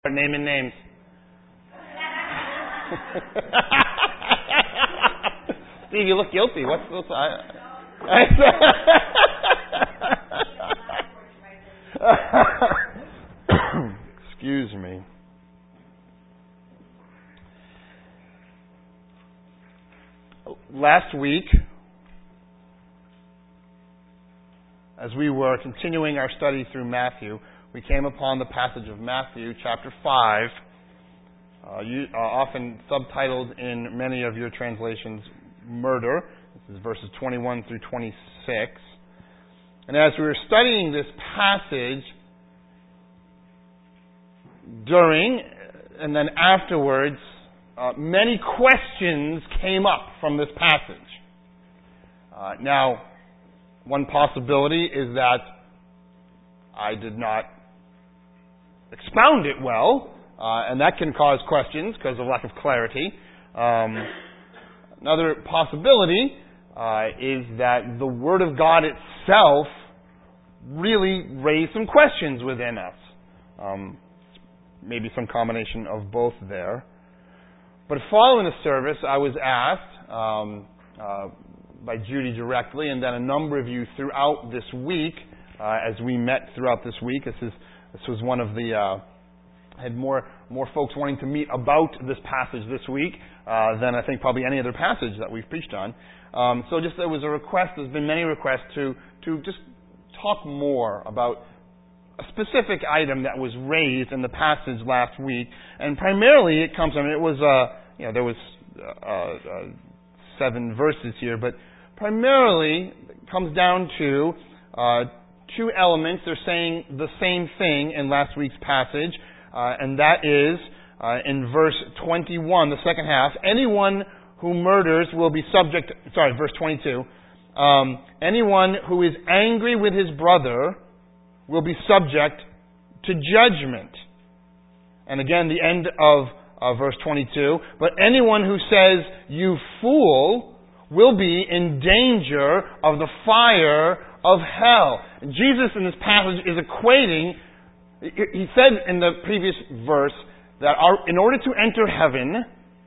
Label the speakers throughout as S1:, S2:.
S1: Naming names. Steve, you look guilty. What's Excuse me. Last week, as we were continuing our study through Matthew, we came upon the passage of Matthew chapter 5, often subtitled in many of your translations, Murder. This is verses 21 through 26. And as we were studying this passage, during and then afterwards, many questions came up from this passage. Now, one possibility is that I did not expound it well, and that can cause questions because of lack of clarity. Another possibility is that the Word of God itself really raised some questions within us. Maybe some combination of both there. But following the service, I was asked by Judy directly, and then a number of you throughout this week, as we met throughout this week. This was one of the had more folks wanting to meet about this passage this week than I think probably any other passage that we've preached on. So just there was a request. There's been many requests to just talk more about a specific item that was raised in the passage last week, and primarily it comes from it was there was 7 verses here, but primarily it comes down to 2 elements. They're saying the same thing in last week's passage, and that is in verse 21, the second half. Anyone who murders will be subject. Verse 22. Anyone who is angry with his brother will be subject to judgment. And again, the end of verse 22. But anyone who says, "You fool," will be in danger of the fire of hell. And Jesus in this passage is equating, he said in the previous verse that in order to enter heaven,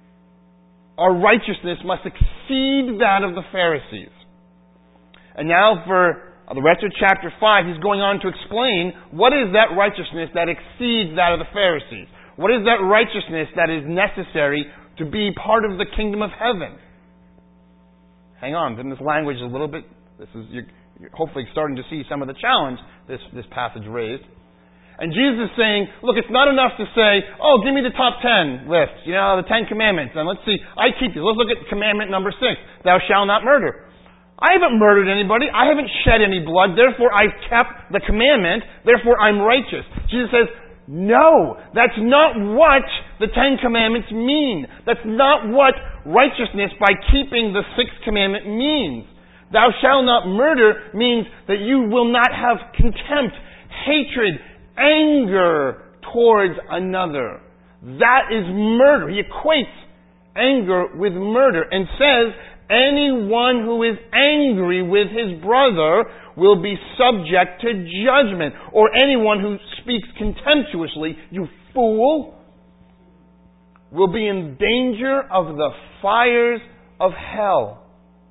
S1: our righteousness must exceed that of the Pharisees. And now for the rest of chapter 5, he's going on to explain what is that righteousness that exceeds that of the Pharisees. What is that righteousness that is necessary to be part of the kingdom of heaven? Hang on, then this language is a little bit, you're hopefully starting to see some of the challenge this passage raised. And Jesus is saying, look, it's not enough to say, oh, give me the top 10 list, the 10 commandments, and let's see, I keep these. Let's look at commandment number 6, thou shalt not murder. I haven't murdered anybody. I haven't shed any blood. Therefore, I've kept the commandment. Therefore, I'm righteous. Jesus says, no, that's not what the 10 commandments mean. That's not what righteousness by keeping the 6th commandment means. Thou shalt not murder means that you will not have contempt, hatred, anger towards another. That is murder. He equates anger with murder and says, anyone who is angry with his brother will be subject to judgment. Or anyone who speaks contemptuously, you fool, will be in danger of the fires of hell.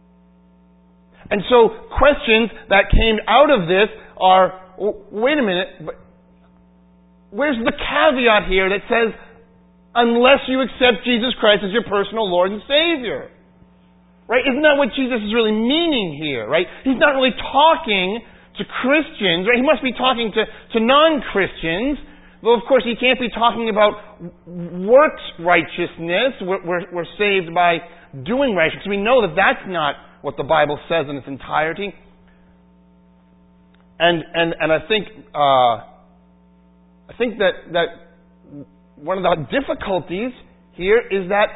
S1: And so questions that came out of this are, wait a minute, but where's the caveat here that says, unless you accept Jesus Christ as your personal Lord and Savior? Right? Isn't that what Jesus is really meaning here, right? He's not really talking to Christians, right? He must be talking to non-Christians. Though, of course, he can't be talking about works righteousness. We're saved by doing righteousness. We know that that's not what the Bible says in its entirety. And I think that one of the difficulties here is that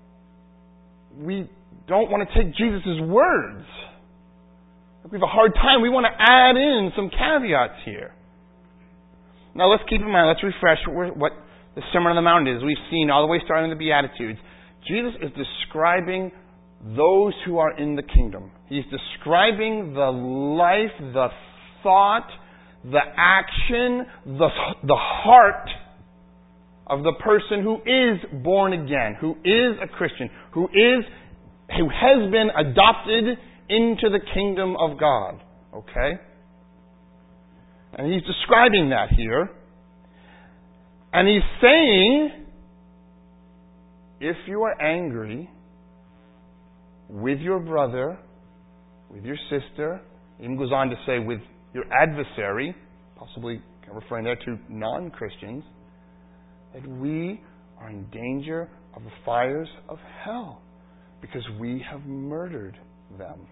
S1: we don't want to take Jesus' words. We have a hard time. We want to add in some caveats here. Now let's keep in mind, let's refresh what the Sermon on the Mount is. We've seen all the way starting in the Beatitudes. Jesus is describing those who are in the kingdom. He's describing the life, the thought, the action, the heart of the person who is born again, who is a Christian, who has been adopted into the kingdom of God. Okay? And he's describing that here. And he's saying, if you are angry with your brother, with your sister, he even goes on to say with your adversary, possibly referring there to non-Christians, that we are in danger of the fires of hell because we have murdered them.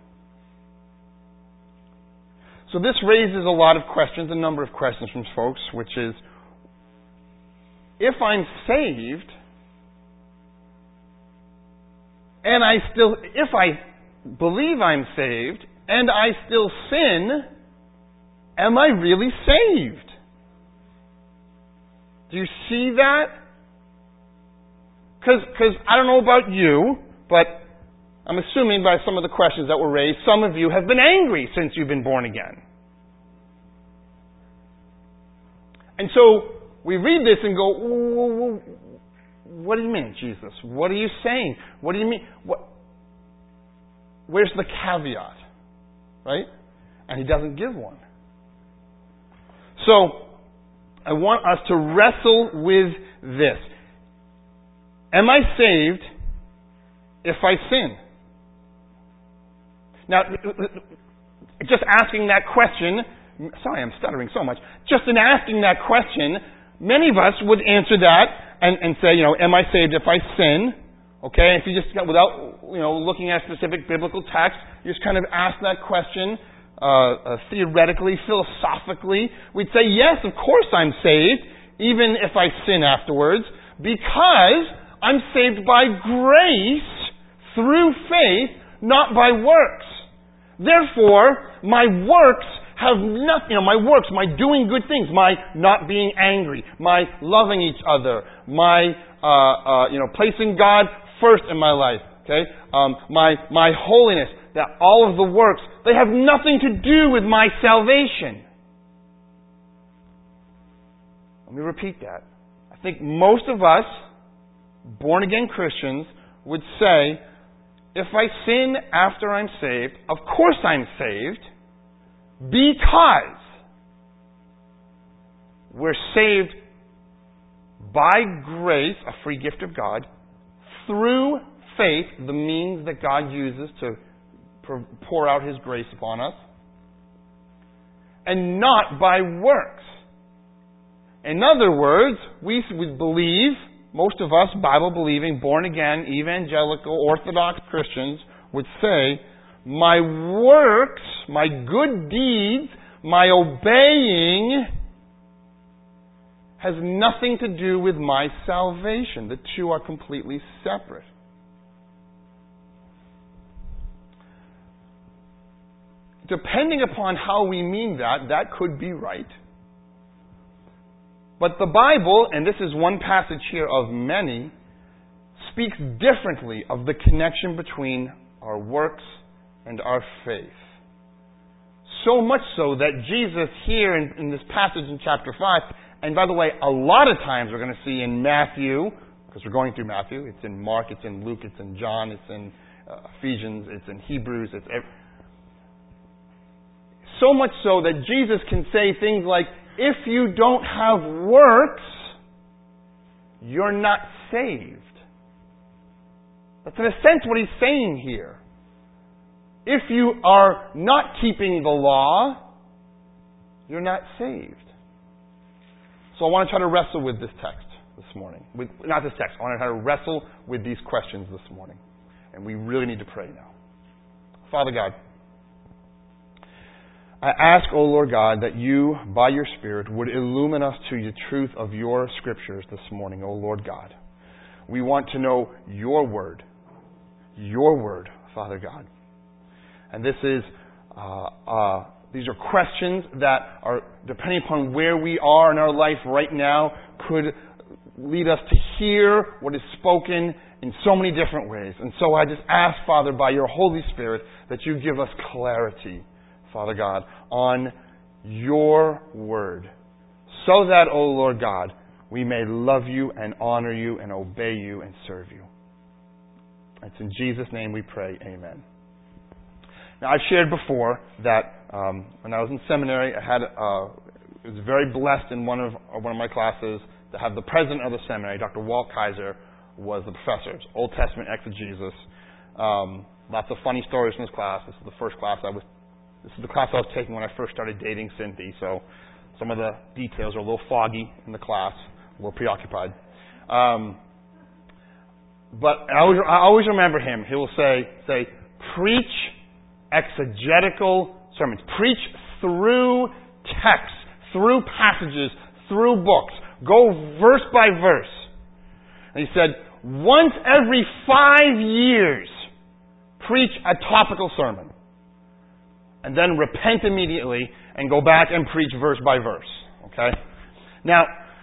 S1: So this raises a lot of questions, a number of questions from folks, which is, if I'm saved, and if I believe I'm saved, and I still sin, am I really saved? Do you see that? Because I don't know about you, but I'm assuming by some of the questions that were raised, some of you have been angry since you've been born again. And so we read this and go, what do you mean, Jesus? What are you saying? What do you mean? Where's the caveat? Right? And he doesn't give one. So, I want us to wrestle with this. Am I saved if I sin? Now, just asking that question, sorry, I'm stuttering so much. Just in asking that question, many of us would answer that and say, am I saved if I sin? Okay, if you just, without, looking at specific biblical text, you just kind of ask that question, theoretically, philosophically, we'd say, yes, of course I'm saved, even if I sin afterwards, because I'm saved by grace through faith, not by works. Therefore, my works have nothing, my doing good things, my not being angry, my loving each other, my, placing God first in my life, okay, my holiness, that all of the works, they have nothing to do with my salvation. Let me repeat that. I think most of us, born-again Christians, would say, if I sin after I'm saved, of course I'm saved, because we're saved by grace, a free gift of God, through faith, the means that God uses to pour out His grace upon us, and not by works. In other words, we believe, most of us, Bible-believing, born-again, evangelical, Orthodox Christians would say, my works, my good deeds, my obeying has nothing to do with my salvation. The two are completely separate. Depending upon how we mean that, that could be right. But the Bible, and this is one passage here of many, speaks differently of the connection between our works and our faith. So much so that Jesus here in this passage in chapter 5, and by the way, a lot of times we're going to see in Matthew, because we're going through Matthew, it's in Mark, it's in Luke, it's in John, it's in Ephesians, it's in Hebrews, so much so that Jesus can say things like, if you don't have works, you're not saved. That's in a sense what he's saying here. If you are not keeping the law, you're not saved. So I want to try to wrestle with this text this morning. Not this text. I want to try to wrestle with these questions this morning. And we really need to pray now. Father God, I ask, O Lord God, that you, by your Spirit, would illumine us to the truth of your Scriptures this morning, O Lord God. We want to know your word, Father God. And this is, these are questions that are, depending upon where we are in our life right now, could lead us to hear what is spoken in so many different ways. And so I just ask, Father, by your Holy Spirit, that you give us clarity, Father God, on your word. So that, O Lord God, we may love you and honor you and obey you and serve you. It's in Jesus' name we pray. Amen. Now, I've shared before that when I was in seminary, I was very blessed in one of my classes to have the president of the seminary, Dr. Walt Kaiser, was the professor. It's Old Testament exegesis. Lots of funny stories from this class. This is the class I was taking when I first started dating Cynthia, so some of the details are a little foggy in the class, a little preoccupied. But I always remember him. He will say, preach exegetical sermons. Preach through texts, through passages, through books. Go verse by verse. And he said, once every 5 years, preach a topical sermon. And then repent immediately and go back and preach verse by verse. Okay? Now,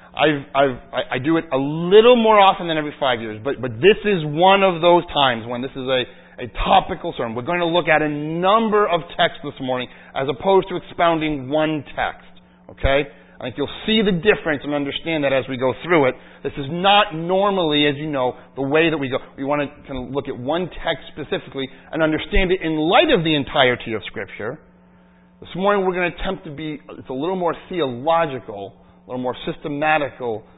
S1: I do it a little more often than every 5 years, but this is one of those times when this is a topical sermon. We're going to look at a number of texts this morning as opposed to expounding one text. Okay? I think you'll see the difference and understand that as we go through it. This is not normally, as you know, the way that we go. We want to kind of look at one text specifically and understand it in light of the entirety of Scripture. This morning we're going to attempt to be, it's a little more theological, a little more systematic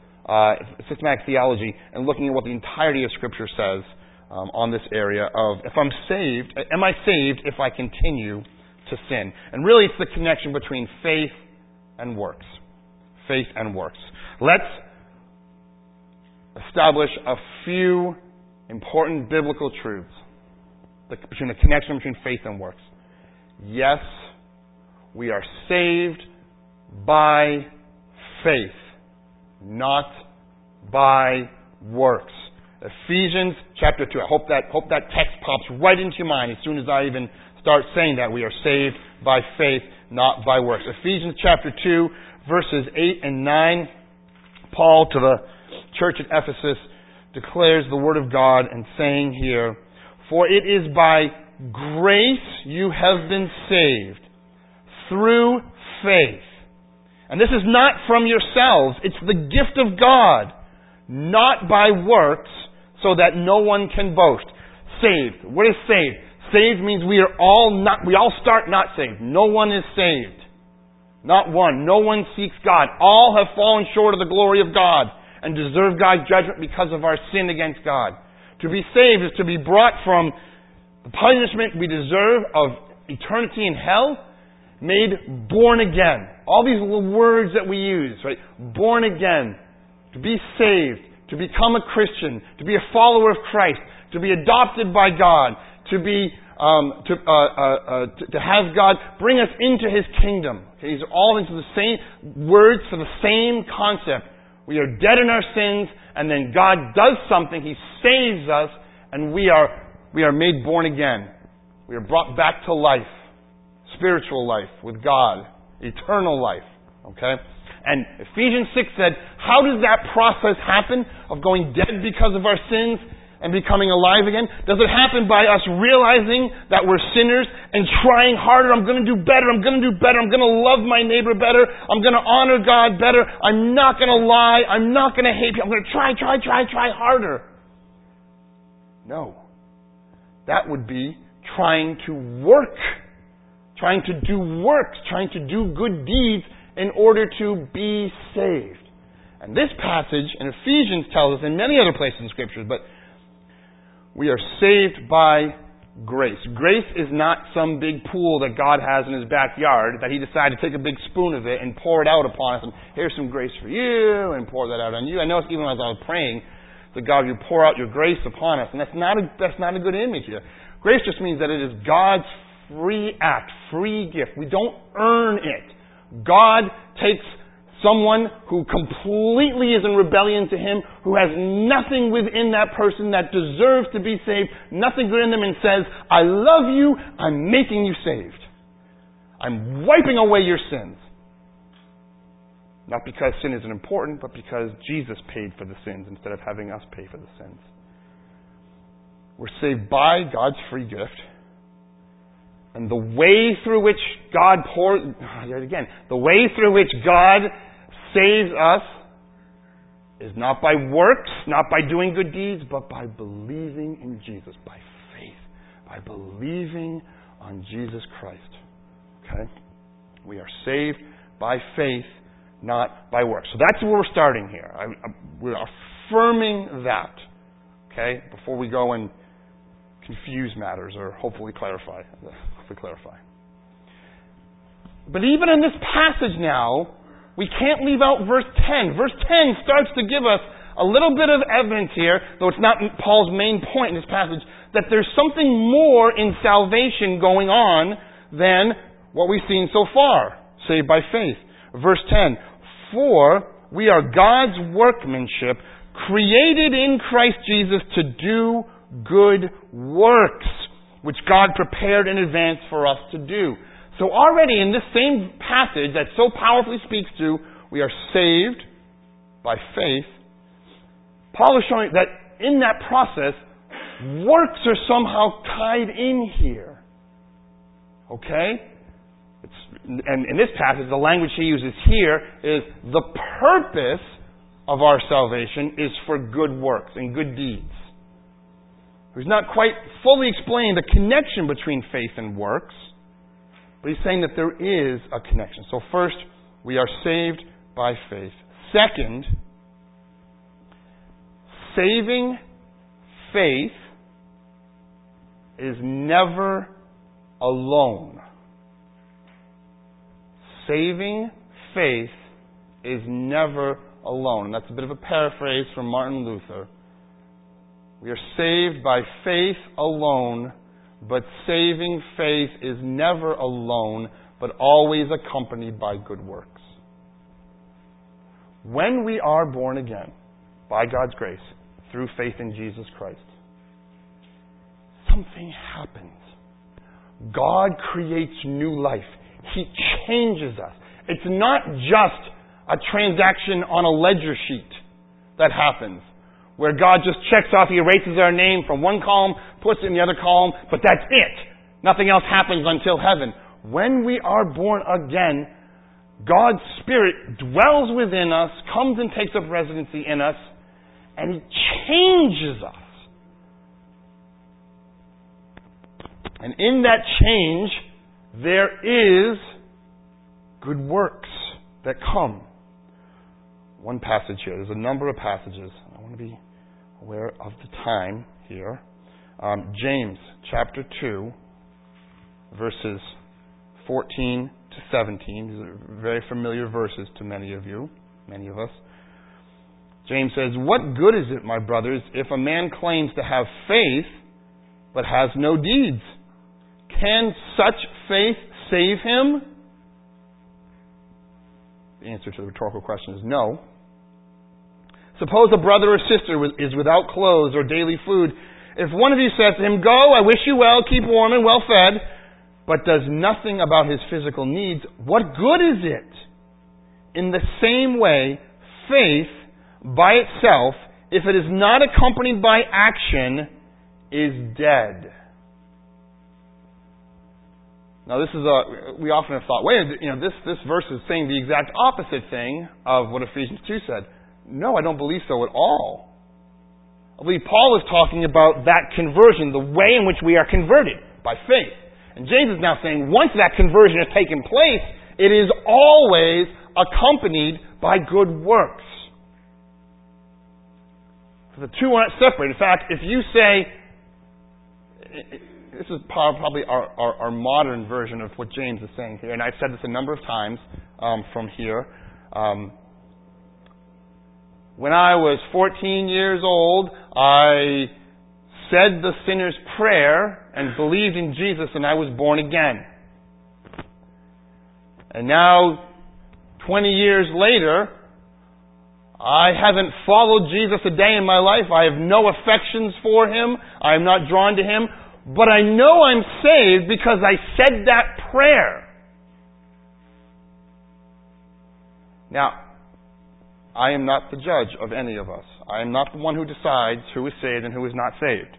S1: theology, and looking at what the entirety of Scripture says on this area of, if I'm saved, am I saved if I continue to sin? And really it's the connection between faith and works. Faith and works. Let's establish a few important biblical truths between the connection between faith and works. Yes, we are saved by faith, not by works. Ephesians chapter 2. I hope that text pops right into your mind as soon as I even start saying that. We are saved by faith, not by works. Ephesians chapter 2, verses 8 and 9. Paul to the church at Ephesus declares the word of God and saying here, for it is by grace you have been saved through faith. And this is not from yourselves. It's the gift of God, not by works, so that no one can boast. Saved. What is saved? Saved means we all start not saved. No one is saved. Not one. No one seeks God. All have fallen short of the glory of God and deserve God's judgment because of our sin against God. To be saved is to be brought from the punishment we deserve of eternity in hell, made born again. All these little words that we use, right? Born again. To be saved. To become a Christian. To be a follower of Christ. To be adopted by God. To be to have God bring us into His kingdom. Okay, these are all into the same words for the same concept. We are dead in our sins, and then God does something. He saves us, and we are made born again. We are brought back to life, spiritual life with God, eternal life. Okay, and Ephesians 6 said, how does that process happen of going dead because of our sins and becoming alive again? Does it happen by us realizing that we're sinners and trying harder? I'm going to do better. I'm going to do better. I'm going to love my neighbor better. I'm going to honor God better. I'm not going to lie. I'm not going to hate people. I'm going to try harder. No. That would be trying to work. Trying to do works. Trying to do good deeds in order to be saved. And this passage in Ephesians tells us, in many other places in Scriptures, but we are saved by grace. Grace is not some big pool that God has in His backyard that He decided to take a big spoon of it and pour it out upon us. And here's some grace for you, and pour that out on you. I know even as I was praying that God, you pour out your grace upon us, and that's not a good image here. Grace just means that it is God's free act, free gift. We don't earn it. God takes someone who completely is in rebellion to Him, who has nothing within that person that deserves to be saved, nothing good in them, and says, I love you, I'm making you saved. I'm wiping away your sins. Not because sin isn't important, but because Jesus paid for the sins instead of having us pay for the sins. We're saved by God's free gift. And the way through which God the way through which God saves us is not by works, not by doing good deeds, but by believing in Jesus, by faith, by believing on Jesus Christ. Okay? We are saved by faith, not by works. So that's where we're starting here. We're affirming that. Okay? Before we go and confuse matters, or hopefully clarify. But even in this passage now, we can't leave out verse 10. Verse 10 starts to give us a little bit of evidence here, though it's not Paul's main point in this passage, that there's something more in salvation going on than what we've seen so far, saved by faith. Verse 10, for we are God's workmanship, created in Christ Jesus to do good works, which God prepared in advance for us to do. So already in this same passage that so powerfully speaks to, we are saved by faith. Paul is showing that in that process, works are somehow tied in here. Okay? And in this passage, the language he uses here is the purpose of our salvation is for good works and good deeds. He's not quite fully explaining the connection between faith and works, but he's saying that there is a connection. So first, we are saved by faith. Second, saving faith is never alone. Saving faith is never alone. And that's a bit of a paraphrase from Martin Luther. We are saved by faith alone, but saving faith is never alone, but always accompanied by good works. When we are born again, by God's grace, through faith in Jesus Christ, something happens. God creates new life. He changes us. It's not just a transaction on a ledger sheet that happens, where God just checks off, He erases our name from one column, puts it in the other column, but that's it. Nothing else happens until heaven. When we are born again, God's Spirit dwells within us, comes and takes up residency in us, and He changes us. And in that change, there is good works that come. One passage here. There's a number of passages. I want to be aware of the time here. James chapter 2, verses 14 to 17. These are very familiar verses to many of you, many of us. James says, "What good is it, my brothers, if a man claims to have faith but has no deeds? Can such faith save him?" The answer to the rhetorical question is no. "Suppose a brother or sister is without clothes or daily food. If one of you says to him, 'Go, I wish you well, keep warm and well fed,' but does nothing about his physical needs, what good is it? In the same way, faith by itself, if it is not accompanied by action, is dead." Now, this is we often have thought, this verse is saying the exact opposite thing of what Ephesians 2 said. No, I don't believe so at all. I believe Paul is talking about that conversion, the way in which we are converted by faith. And James is now saying, once that conversion has taken place, it is always accompanied by good works. So the two aren't separate. In fact, if you say, this is probably our modern version of what James is saying here, and I've said this a number of times from here. When I was 14 years old, I said the sinner's prayer and believed in Jesus, and I was born again. And now, 20 years later, I haven't followed Jesus a day in my life. I have no affections for Him. I am not drawn to Him. But I know I'm saved because I said that prayer. Now, I am not the judge of any of us. I am not the one who decides who is saved and who is not saved.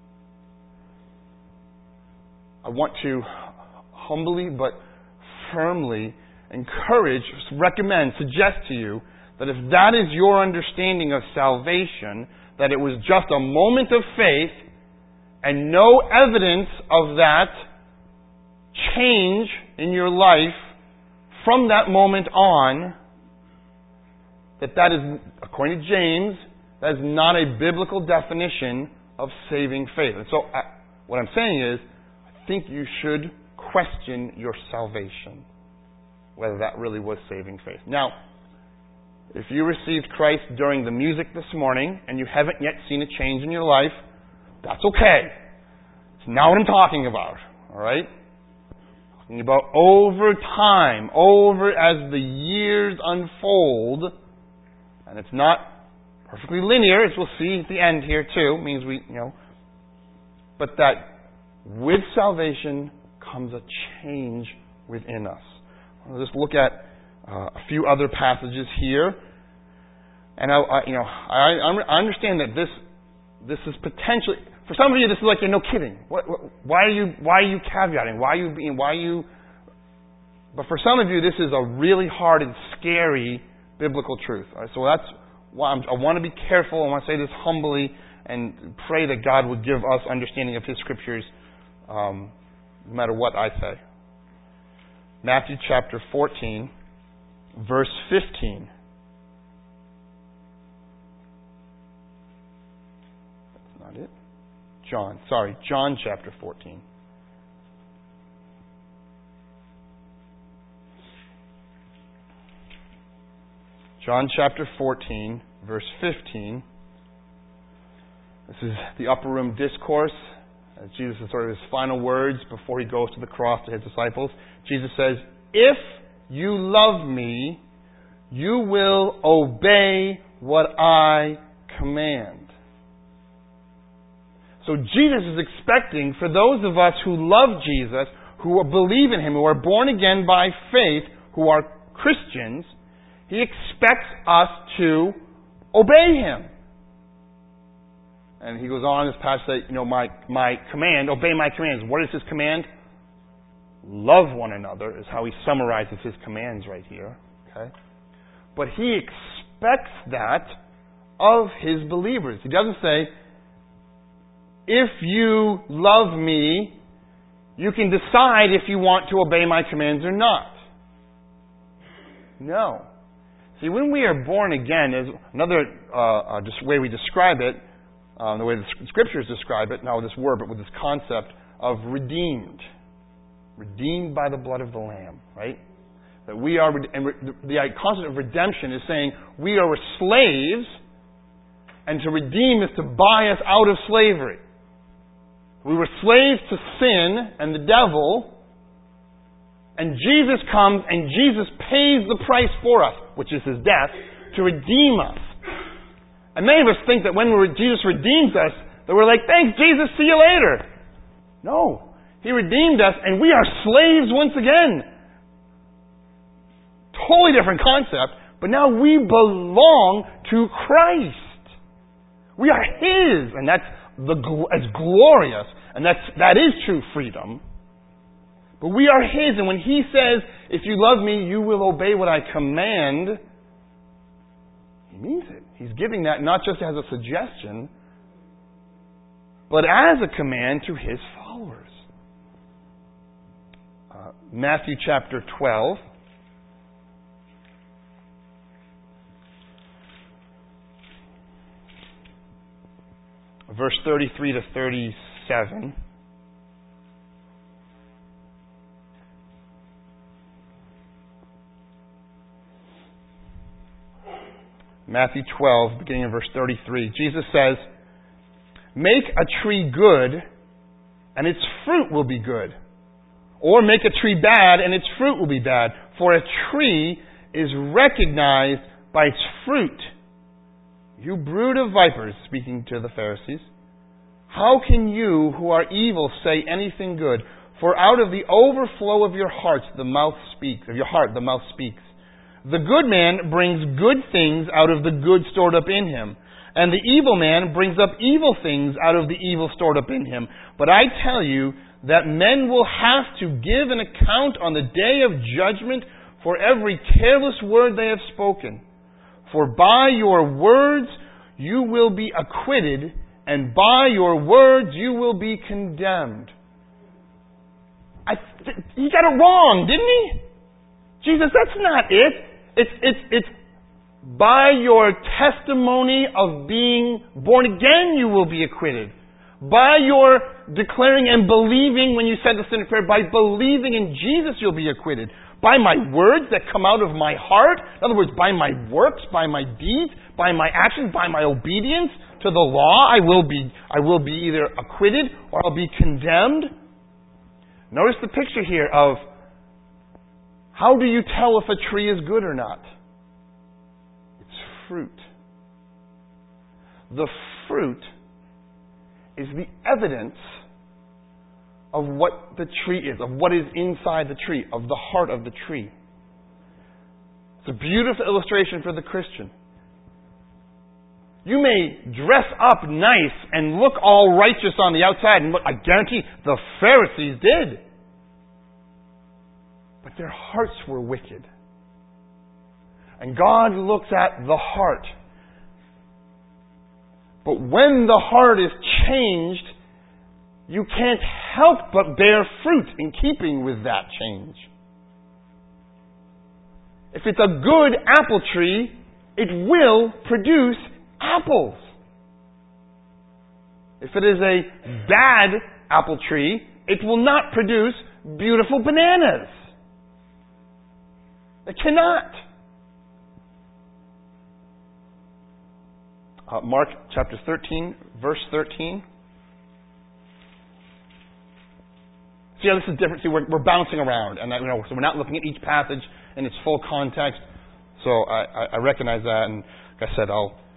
S1: I want to humbly but firmly encourage, recommend, suggest to you that if that is your understanding of salvation, that it was just a moment of faith and no evidence of that change in your life from that moment on, that is, according to James, that is not a biblical definition of saving faith. And so what I'm saying is, I think you should question your salvation, whether that really was saving faith. Now, if you received Christ during the music this morning and you haven't yet seen a change in your life, that's okay. It's not what I'm talking about. All right? I'm talking about over time, as the years unfold, and it's not perfectly linear, as we'll see at the end here too. It means but that with salvation comes a change within us. I'll just look at a few other passages here, and I understand that this is potentially, for some of you, this is like, no kidding. Why are you caveating? But for some of you, this is a really hard and scary biblical truth. All right, so that's why I want to be careful. I want to say this humbly and pray that God would give us understanding of His Scriptures, no matter what I say. Matthew chapter 14, verse 15. That's not it. John chapter 14. John chapter 14, verse 15. This is the upper room discourse. Jesus is sort of his final words before He goes to the cross to His disciples. Jesus says, "If you love me, you will obey what I command." So Jesus is expecting for those of us who love Jesus, who believe in Him, who are born again by faith, who are Christians, He expects us to obey Him. And He goes on in this passage to say, my command, obey my commands. What is His command? Love one another is how He summarizes His commands right here. Okay? But He expects that of His believers. He doesn't say, if you love me, you can decide if you want to obey my commands or not. No. See, when we are born again, is another way we describe it, the way the Scriptures describe it, not with this word, but with this concept of redeemed. Redeemed by the blood of the Lamb, right? That we are, and the concept of redemption is saying we are slaves, and to redeem is to buy us out of slavery. We were slaves to sin and the devil, and Jesus comes and Jesus pays the price for us, which is His death, to redeem us. And many of us think that when Jesus redeems us, that we're like, thanks Jesus, see you later. No. He redeemed us and we are slaves once again. Totally different concept, but now we belong to Christ. We are His, and that's as glorious, and that is true freedom. But we are His, and when He says, if you love me, you will obey what I command, He means it. He's giving that not just as a suggestion, but as a command to His followers. Matthew chapter 12. Verse 33 to 37. Matthew 12, beginning in verse 33. Jesus says, "Make a tree good, and its fruit will be good. Or make a tree bad, and its fruit will be bad. For a tree is recognized by its fruit. You brood of vipers," speaking to the Pharisees, "how can you who are evil say anything good? For out of the overflow of your hearts the mouth speaks. Of your heart the mouth speaks. The good man brings good things out of the good stored up in him, and the evil man brings up evil things out of the evil stored up in him. But I tell you that men will have to give an account on the day of judgment for every careless word they have spoken. For by your words you will be acquitted, and by your words you will be condemned. He got it wrong, didn't he? Jesus, that's not it. It's by your testimony of being born again you will be acquitted. By your declaring and believing when you said the sinner's prayer, by believing in Jesus you'll be acquitted. By my words that come out of my heart, in other words, by my works, by my deeds, by my actions, by my obedience to the law, I will be either acquitted or I'll be condemned. Notice the picture here of how do you tell if a tree is good or not? It's fruit. The fruit is the evidence of what the tree is, of what is inside the tree, of the heart of the tree. It's a beautiful illustration for the Christian. You may dress up nice and look all righteous on the outside, and I guarantee the Pharisees did. But their hearts were wicked. And God looks at the heart. But when the heart is changed, you can't help but bear fruit in keeping with that change. If it's a good apple tree, it will produce apples. If it is a bad apple tree, it will not produce beautiful bananas. It cannot. Mark chapter 13, verse 13. See how this is different? See, we're bouncing around, and so we're not looking at each passage in its full context. So I recognize that, and like I said,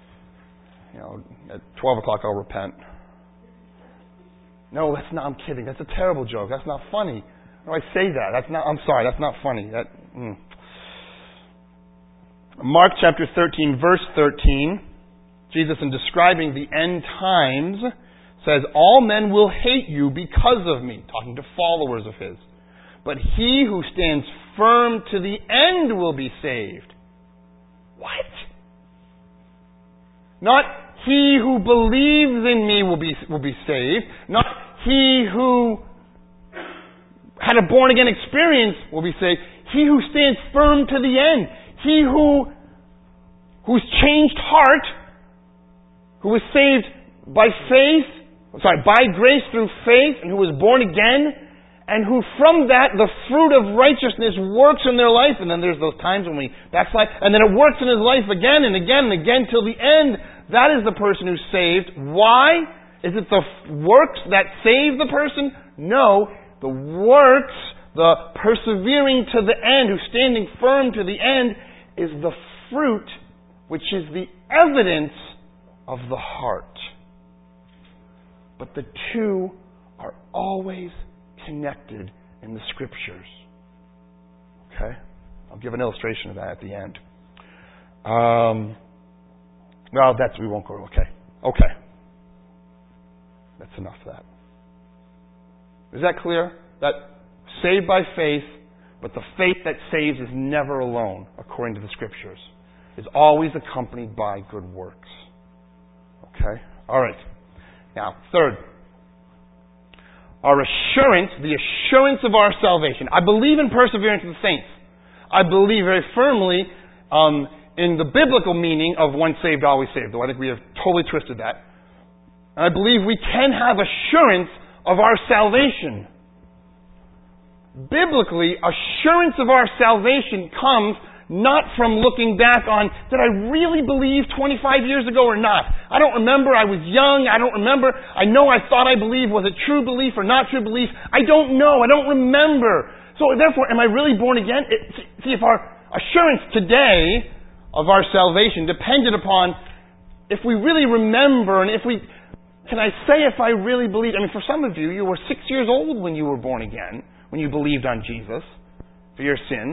S1: at 12 o'clock I'll repent. No, that's not. I'm kidding. That's a terrible joke. That's not funny. No, I say that. That's not. I'm sorry. That's not funny. Mark chapter 13, verse 13. Jesus, in describing the end times, says, "All men will hate you because of me," talking to followers of His. "But he who stands firm to the end will be saved." What? Not he who believes in me will be saved. Not he who had a born-again experience will be saved. He who stands firm to the end. He whose changed heart, who was saved by grace through faith, and who was born again, and who from that, the fruit of righteousness works in their life. And then there's those times when we backslide, and then it works in his life again and again and again till the end. That is the person who's saved. Why? Is it the works that save the person? No. The works, the persevering to the end, who's standing firm to the end, is the fruit, which is the evidence of the heart. But the two are always connected in the Scriptures. Okay? I'll give an illustration of that at the end. No, we won't go. Okay. That's enough of that. Is that clear? That saved by faith, but the faith that saves is never alone, according to the Scriptures. It's always accompanied by good works. Okay? All right. Now, third, our assurance, the assurance of our salvation. I believe in perseverance of the saints. I believe very firmly in the biblical meaning of once saved, always saved, though I think we have totally twisted that. And I believe we can have assurance of our salvation. Biblically, assurance of our salvation comes not from looking back on, did I really believe 25 years ago or not? I don't remember. I was young. I don't remember. I know I thought I believed. Was it true belief or not true belief? I don't know. I don't remember. So therefore, am I really born again? See, if our assurance today of our salvation depended upon if we really remember and can I say if I really believed? I mean, for some of you, you were 6 years old when you were born again, when you believed on Jesus for your sins.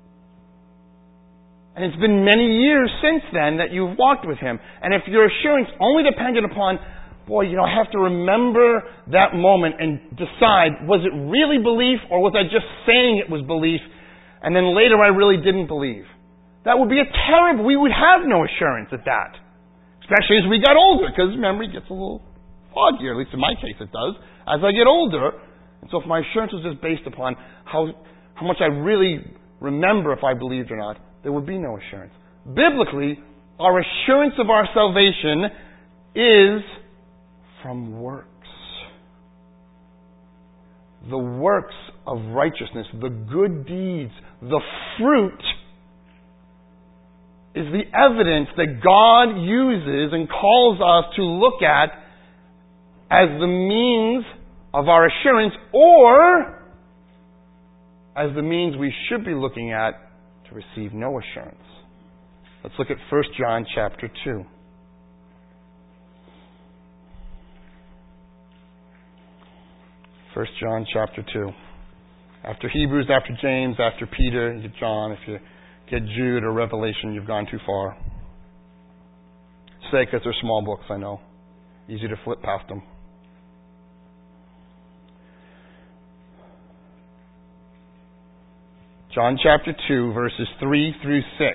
S1: And it's been many years since then that you've walked with Him. And if your assurance only depended upon, I have to remember that moment and decide, was it really belief or was I just saying it was belief and then later I really didn't believe? That would be we would have no assurance at that. Especially as we got older, because memory gets a little foggier, at least in my case it does, as I get older. And so if my assurance was just based upon how much I really remember if I believed or not, there would be no assurance. Biblically, our assurance of our salvation is from works. The works of righteousness, the good deeds, the fruit is the evidence that God uses and calls us to look at as the means of our assurance, or as the means we should be looking at to receive no assurance. Let's look at 1 John chapter 2. 1 John chapter 2. After Hebrews, after James, after Peter, you get John. If you get Jude or Revelation, you've gone too far. Say, because they're small books, I know. Easy to flip past them. John chapter 2, verses 3 through 6.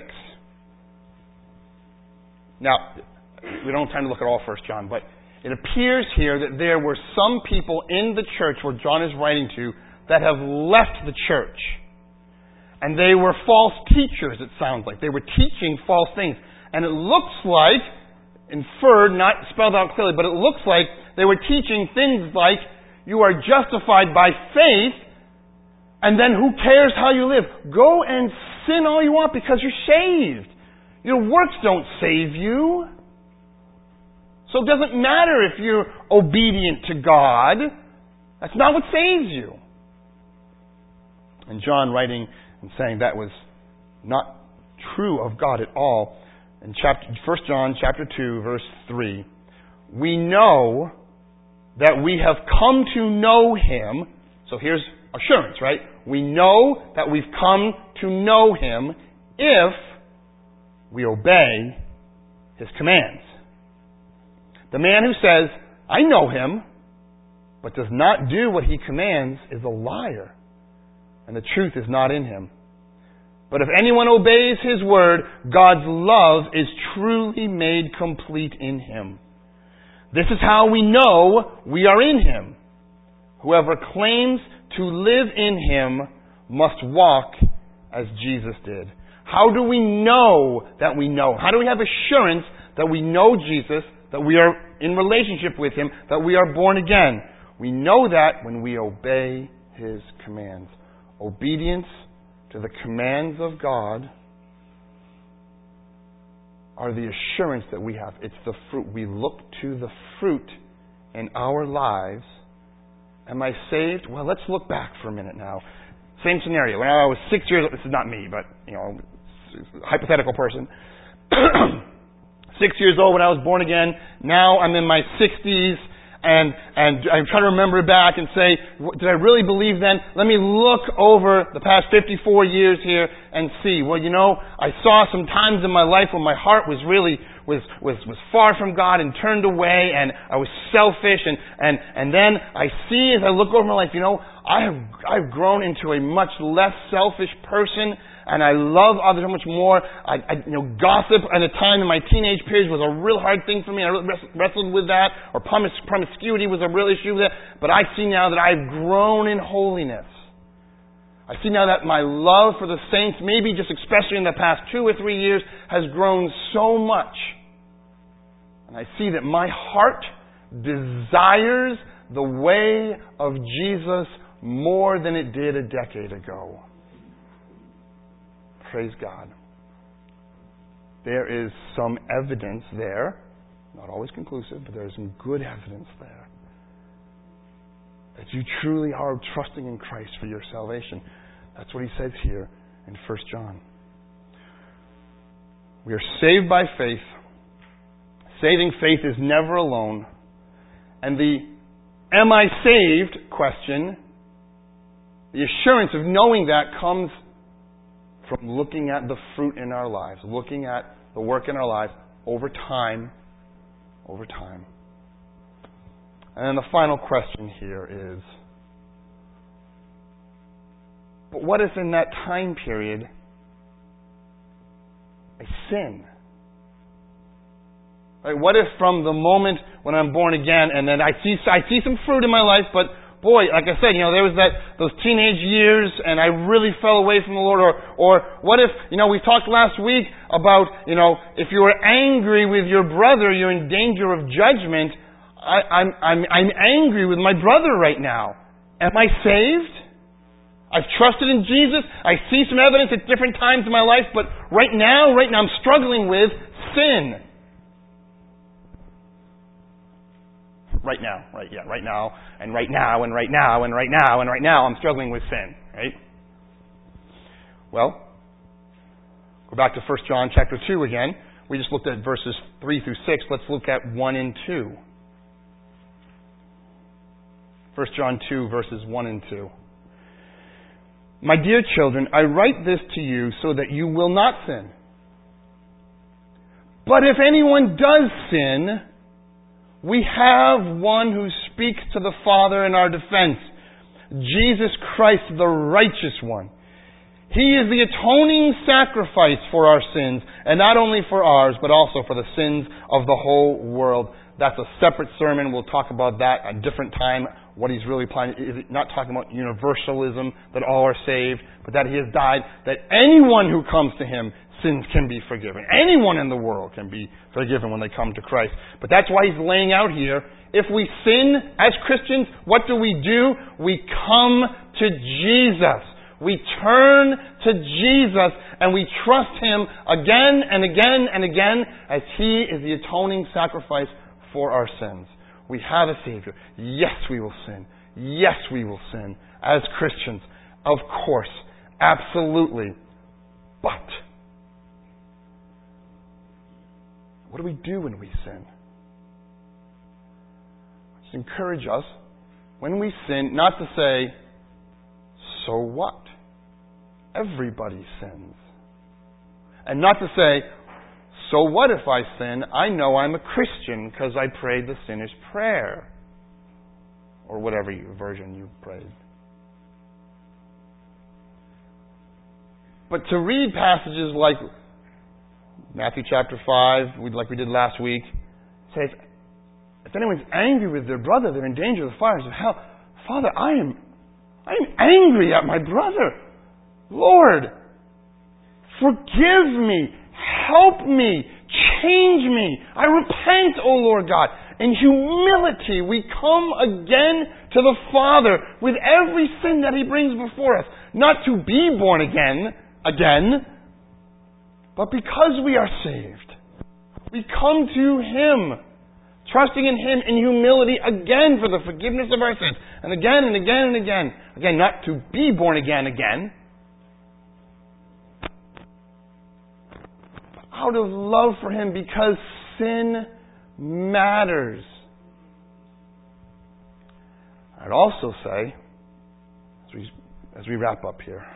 S1: Now, we don't have time to look at all 1 John, but it appears here that there were some people in the church where John is writing to that have left the church. And they were false teachers, it sounds like. They were teaching false things. And it looks like, inferred, not spelled out clearly, but it looks like they were teaching things like, you are justified by faith, and then who cares how you live? Go and sin all you want because you're saved. Your works don't save you. So it doesn't matter if you're obedient to God. That's not what saves you. And John writing and saying that was not true of God at all. In 1 John chapter 2, verse 3, we know that we have come to know Him. So here's assurance, right? We know that we've come to know Him if we obey His commands. The man who says, I know Him, but does not do what He commands is a liar, and the truth is not in him. But if anyone obeys His word, God's love is truly made complete in him. This is how we know we are in Him. Whoever claims to live in Him must walk as Jesus did. How do we know that we know? How do we have assurance that we know Jesus, that we are in relationship with Him, that we are born again? We know that when we obey His commands. Obedience to the commands of God are the assurance that we have. It's the fruit. We look to the fruit in our lives. Am I saved? Well, let's look back for a minute now. Same scenario. When I was 6 years old, this is not me, but, hypothetical person. 6 years old when I was born again. Now I'm in my 60s, and I'm trying to remember back and say, did I really believe then? Let me look over the past 54 years here and see. Well, I saw some times in my life when my heart was really was far from God and turned away, and I was selfish, and then I see as I look over my life, I've grown into a much less selfish person, and I love others so much more. Gossip at a time in my teenage period was a real hard thing for me. I wrestled with that, or promiscuity was a real issue with it. But I see now that I've grown in holiness. I see now that my love for the saints, maybe just especially in the past 2 or 3 years, has grown so much. And I see that my heart desires the way of Jesus more than it did a decade ago. Praise God. There is some evidence there, not always conclusive, but there is some good evidence there that you truly are trusting in Christ for your salvation. That's what he says here in 1 John. We are saved by faith. Saving faith is never alone. And the am I saved question, the assurance of knowing that comes from looking at the fruit in our lives, looking at the work in our lives over time. And then the final question here is, but what if in that time period sin? Right? What if from the moment when I'm born again and then I see some fruit in my life, but boy, like I said, there was those teenage years and I really fell away from the Lord. Or what if, we talked last week about, if you were angry with your brother, you're in danger of judgment. I'm angry with my brother right now. Am I saved? I've trusted in Jesus. I see some evidence at different times in my life, but right now I'm struggling with sin. Right now, I'm struggling with sin, right? Well, go back to 1 John chapter 2 again. We just looked at verses 3 through 6. Let's look at 1 and 2. 1 John 2, verses 1 and 2. My dear children, I write this to you so that you will not sin. But if anyone does sin, we have one who speaks to the Father in our defense, Jesus Christ, the righteous one. He is the atoning sacrifice for our sins, and not only for ours, but also for the sins of the whole world. That's a separate sermon. We'll talk about that at a different time. What he's really planning is not talking about universalism, that all are saved, but that he has died, that anyone who comes to him, sins can be forgiven. Anyone in the world can be forgiven when they come to Christ. But that's why he's laying out here, if we sin as Christians, what do? We come to Jesus. We turn to Jesus and we trust him again and again and again as he is the atoning sacrifice for our sins. We have a Savior. Yes, we will sin. Yes, we will sin as Christians. Of course. Absolutely. But what do we do when we sin? Just encourage us, when we sin, not to say, so what? Everybody sins. And not to say, so what if I sin? I know I'm a Christian because I prayed the sinner's prayer. Or whatever version you prayed. But to read passages like Matthew chapter 5, like we did last week, say, if anyone's angry with their brother, they're in danger of the fires of hell. Father, I am angry at my brother. Lord, forgive me, help me, change me. I repent, O Lord God. In humility, we come again to the Father with every sin that he brings before us. Not to be born again, but because we are saved. We come to him, trusting in him in humility again for the forgiveness of our sins. And again and again and again. Again, not to be born again, but out of love for him, because sin matters. I'd also say, as we wrap up here,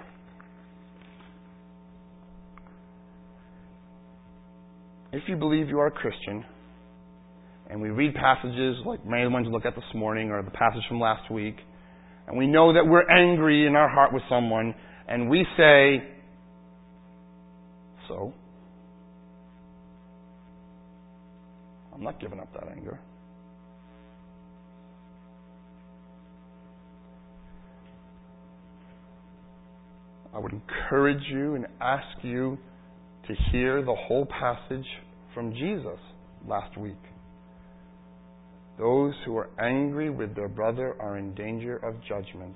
S1: if you believe you are a Christian, and we read passages like many of the ones we looked at this morning, or the passage from last week, and we know that we're angry in our heart with someone, and we say, so? I'm not giving up that anger. I would encourage you and ask you to hear the whole passage from Jesus last week. Those who are angry with their brother are in danger of judgment.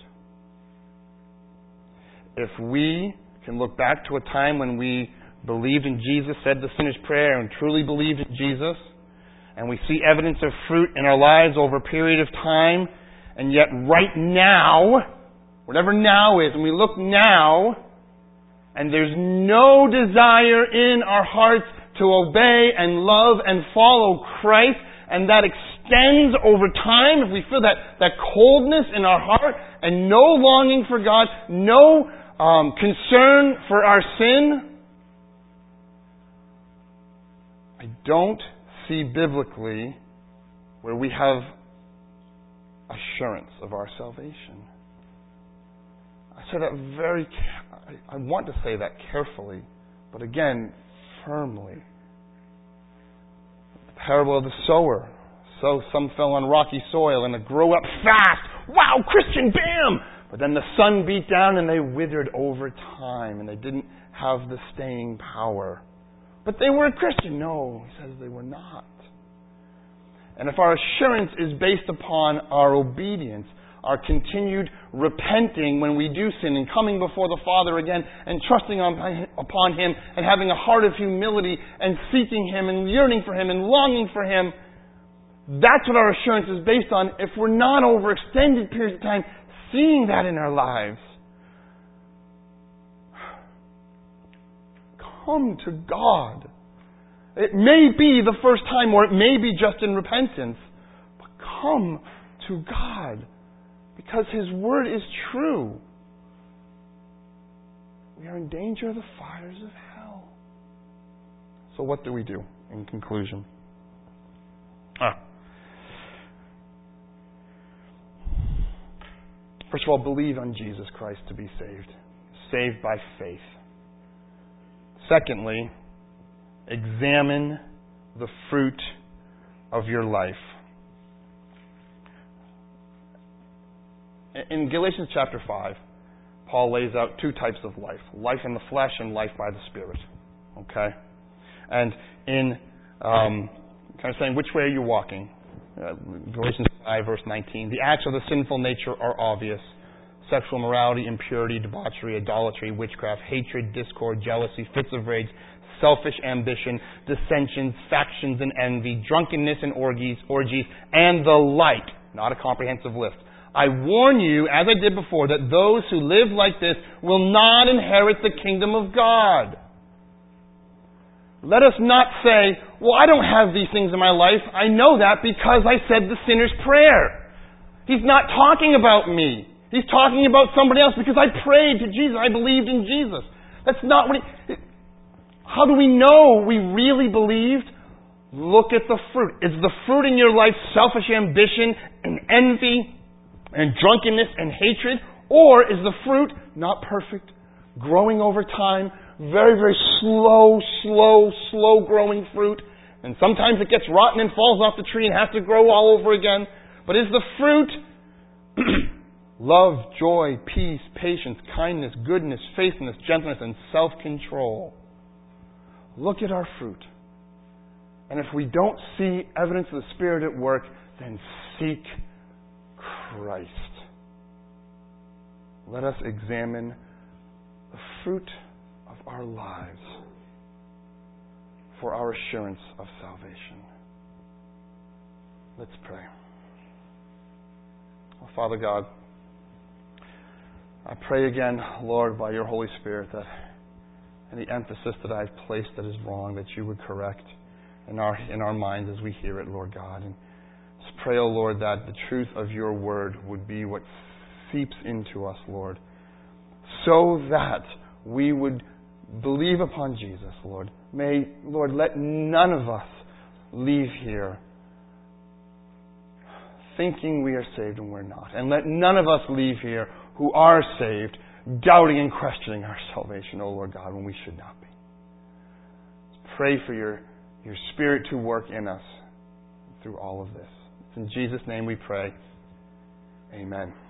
S1: If we can look back to a time when we believed in Jesus, said the sinner's prayer, and truly believed in Jesus, and we see evidence of fruit in our lives over a period of time, and yet right now, whatever now is, and we look now, and there's no desire in our hearts to obey and love and follow Christ, and that extends over time, if we feel that coldness in our heart and no longing for God, no concern for our sin, I don't see biblically where we have assurance of our salvation. I say that I want to say that carefully, but again, firmly. The parable of the sower. So some fell on rocky soil and it grew up fast. Wow, Christian, bam! But then the sun beat down and they withered over time and they didn't have the staying power. But they were a Christian. No, he says they were not. And if our assurance is based upon our obedience, our continued repenting when we do sin and coming before the Father again and trusting upon Him and having a heart of humility and seeking Him and yearning for Him and longing for Him, that's what our assurance is based on. If we're not over extended periods of time seeing that in our lives, come to God. It may be the first time or it may be just in repentance, but come to God because His Word is true. We are in danger of the fires of hell. So what do we do in conclusion? First of all, believe on Jesus Christ to be saved. Saved by faith. Secondly, examine the fruit of your life. In Galatians chapter 5, Paul lays out two types of life. Life in the flesh and life by the Spirit. Okay? And in kind of saying, which way are you walking? Galatians 5, verse 19. The acts of the sinful nature are obvious. Sexual immorality, impurity, debauchery, idolatry, witchcraft, hatred, discord, jealousy, fits of rage, selfish ambition, dissensions, factions and envy, drunkenness and orgies, and the like. Not a comprehensive list. I warn you, as I did before, that those who live like this will not inherit the kingdom of God. Let us not say, well, I don't have these things in my life. I know that because I said the sinner's prayer. He's not talking about me. He's talking about somebody else because I prayed to Jesus. I believed in Jesus. That's not what How do we know we really believed? Look at the fruit. Is the fruit in your life selfish ambition and envy and drunkenness and hatred? Or is the fruit not perfect, growing over time, very, very slow growing fruit? And sometimes it gets rotten and falls off the tree and has to grow all over again. But is the fruit love, joy, peace, patience, kindness, goodness, faithfulness, gentleness, and self-control? Look at our fruit. And if we don't see evidence of the Spirit at work, then seek Christ. Let us examine the fruit of our lives for our assurance of salvation. Let's pray. Oh, Father God, I pray again, Lord, by your Holy Spirit, that any emphasis that I've placed that is wrong, that you would correct in our minds as we hear it, Lord God. And just pray, O Lord, that the truth of your word would be what seeps into us, Lord, so that we would believe upon Jesus, Lord. May, Lord, let none of us leave here thinking we are saved and we're not. And let none of us leave here who are saved doubting and questioning our salvation, O Lord God, when we should not be. Pray for your Spirit to work in us through all of this. It's in Jesus' name we pray. Amen.